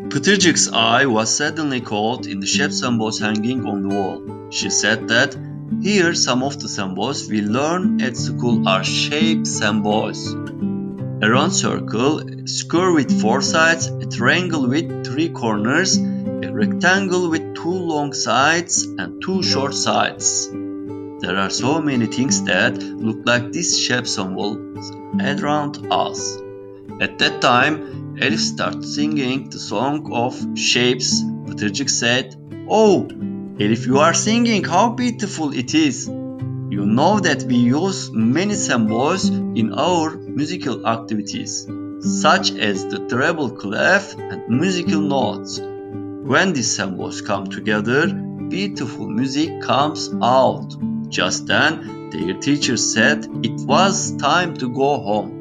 Pıtırcık's eye was suddenly caught in the shape symbols hanging on the wall. She said that, "Here some of the symbols we learn at school are shape symbols. A round circle, a square with 4 sides, a triangle with 3 corners, a rectangle with 2 long sides and 2 short sides. There are so many things that look like these shape symbols around us." At that time, Elif started singing the song of shapes. Pıtırcık said, "Oh, Elif, you are singing, how beautiful it is. You know that we use many symbols in our musical activities, such as the treble clef and musical notes. When these symbols come together, beautiful music comes out." Just then, their teacher said it was time to go home.